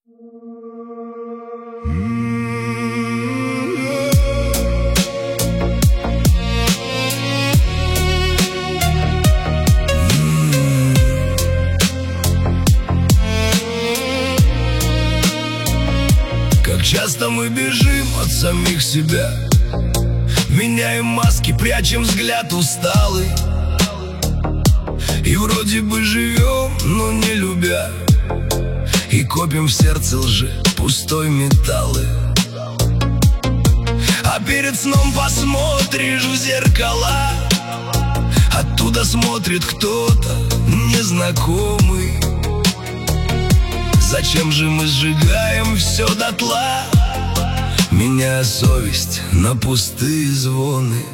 Как часто мы бежим от самих себя, меняем маски, прячем взгляд усталый, и вроде бы живем, но не любя, и копим в сердце лжи пустой металлы. А перед сном посмотришь в зеркала, оттуда смотрит кто-то незнакомый. Зачем же мы сжигаем все дотла, меняя совесть на пустые звоны?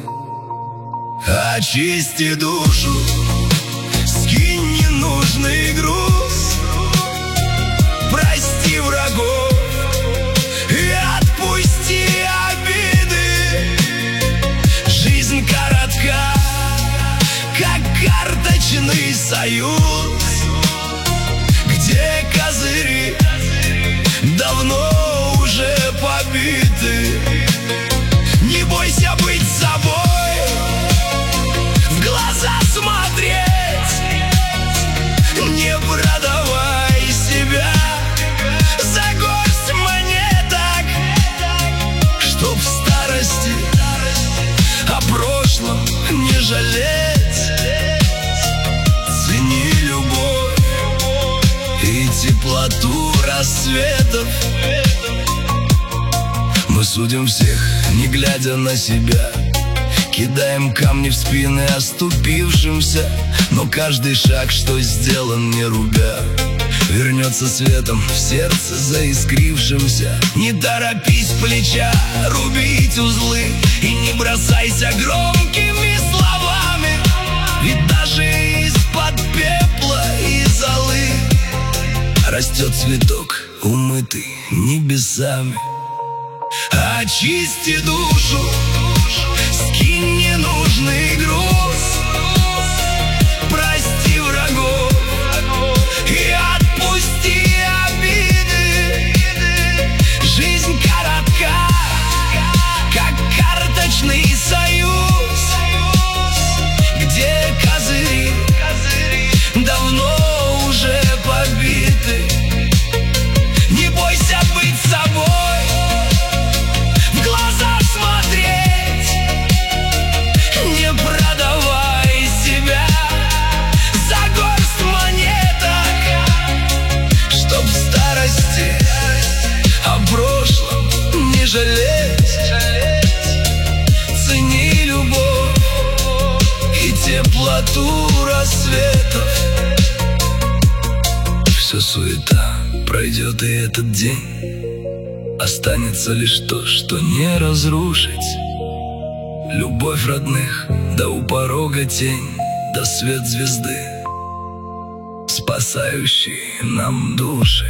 Очисти душу, скинь ненужный груз, прости врагов и отпусти обиды. Жизнь коротка, как карточный союз, где козыри давно уже побиты. Не бойся быть собой, в глаза смотреть, не продавай себя за горсть монеток, чтоб в старости о прошлом не жалеть. Цени любовь и теплоту рассветов. Мы судим всех, не глядя на себя, кидаем камни в спины оступившимся, но каждый шаг, что сделан не рубя, вернется светом в сердце заискрившимся. Не торопись плеча рубить узлы и не бросайся громкими словами, ведь даже из-под пепла и золы растет цветок, умытый небесами. Очисти душу, скинь ненужный груз, прости врагов и отпусти обиды. Жизнь коротка, как карточный союз, где козыри давно уже побиты. Не бойся быть собой, в глаза смотреть, не продавай себя за горсть монеток, чтоб в старости о прошлом не жалеть. Цени любовь и теплоту рассветов. Все суета, пройдет и этот день, останется лишь то, что не разрушить. Любовь родных, да у порога тень, да свет звезды, спасающий нам души.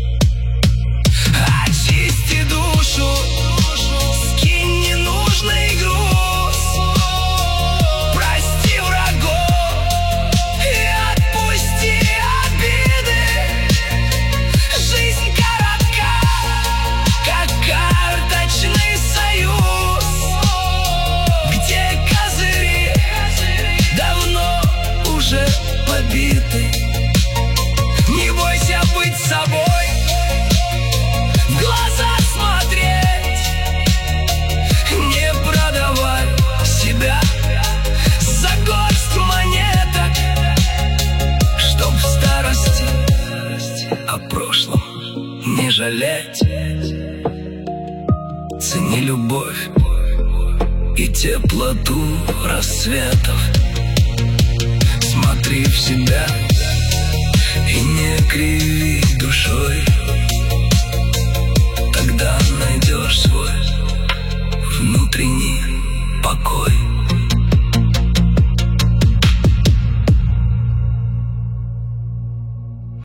Очисти душу, скинь ненужный груз, прости врагов и отпусти обиды. Жизнь коротка, как карточный союз, где козыри давно уже побиты. Не бойся быть собой, в глаза смотреть, не продавай себя за горсть монеток, чтоб в старости о прошлом не жалеть. Цени любовь и теплоту рассветов. Смотри в себя и не криви душой.